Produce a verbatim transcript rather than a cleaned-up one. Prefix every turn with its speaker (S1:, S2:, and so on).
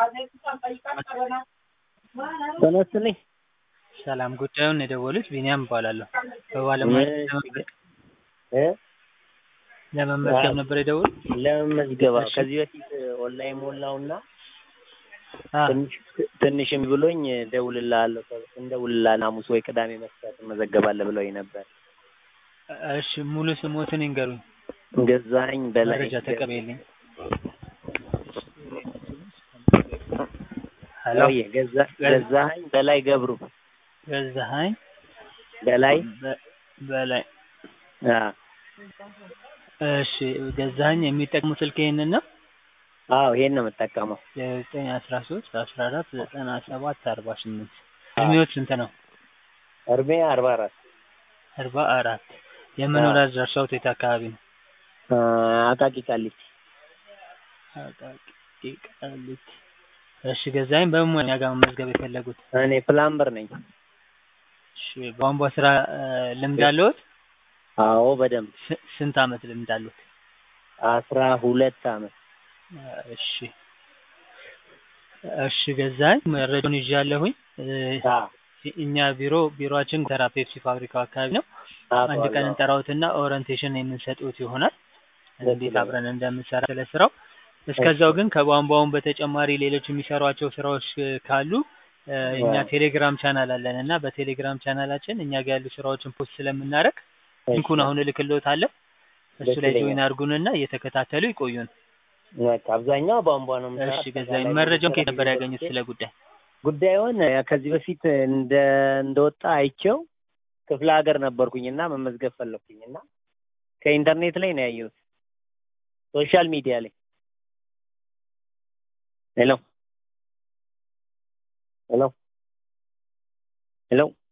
S1: ተነስተልኝ
S2: ሰላም ጉዳዩን የደወሉት ቢኒያም እባላለሁ። በባለሙያነት ለመመዝገብ
S1: እ
S2: ለመመዝገብ ነበር የደወሉት?
S1: ለመመዝገብ
S2: እሺ።
S1: ከዚህ በፊት ኦንላይን ሞላውና
S2: አ
S1: ትንሽ ትንሽም ብሎኝ ደውልልሃለሁ እንደውልልሃለሁ ሐሙስ ወይ ቅዳሜ መስራት ትመዘገባለህ ብለውኝ ነበር።
S2: እሺ ሙሉ ስሞትን ይንገሩኝ።
S1: ገዛኸኝ በላይ
S2: መረጃ ተቀበይልኝ። ሄሎ
S1: ወይ ገዛ ገዛኸኝ በላይ ገብሩ
S2: ገዛኸኝ
S1: በላይ
S2: በ- በላይ
S1: አ
S2: እሺ ገዛኸኝ የሚጠቅሙ ስልክ ይሄንን ነው?
S1: አዎ ይሄን ነው የምጠቀመው።
S2: ዘጠኝ አስራ ሶስት አስራ አራት ዘጠና ሰባት አርባ ስምንት እድሜዎት ስንት ነው?
S1: እድሜ አርባ አራት
S2: አርባ አራት የመኖሪያ አድራሻዎት የት አካባቢ ነው?
S1: አ አቃቂ ቃሊቲ
S2: አቃቂ ቃሊቲ። እሺ ገዛኸኝ በምን ሙያ ጋር መመዝገብ የፈለጉት?
S1: እኔ ፕላምበር ነኝ።
S2: እሺ ቧንቧ ስራ እ፣ ልምድ አለዎት?
S1: አዎ በደንብ
S2: ስ- ስንት አመት ልምድ አለዎት?
S1: አስራ ሁለት አመት።
S2: እሺ እሺ ገዛኸኝ መረጃውን ይዣለሁኝ። እ፣
S1: አ
S2: እኛ ቢሮ ቢሮአችን ተራ ፔፕሲ ፋብሪካው አካባቢ ነው።
S1: አዎ
S2: አንድ ቀን እንጠራዎትና ኦሪንቴሽን የምንሰጥዎት ይሆናል እንዴት
S1: ይላል።
S2: አብረን እንደምንሰራ ስለ ስራው። እስከዛው ግን ከቧንቧውን በተጨማሪ ሌሎች የሚሰሯቸው ስራዎች እ፣ ካሉ እ፣ እኛ ቴሌግራም ቻናል አለን እና በቴሌግራም ቻናላችን እኛ ጋር ያሉ ስራዎችን ፖስት ስለምናደርግ ሊንኩን አሁን እልክልዎታለሁ። እሱ ላይ ጆይን አድርጉንና እየተከታተሉ ይቆዩን።
S1: በቃ አብዛኛው ቧንቧ ነው የምሰራው።
S2: እሺ ገዛኸኝ መረጃውን ከየት ነበር ያገኙት ስለ ጉዳይ?
S1: ጉዳዩን ያ ከዚህ በፊት እንደ እንደወጣ አይቼው ክፍለ ሀገር ነበርኩኝና መመዝገብ ፈለኩኝና ከኢንተርኔት ላይ ነው ያየሁት፣ ሶሻል ሚዲያ ላይ። ሄሎ ሄሎ ሄሎ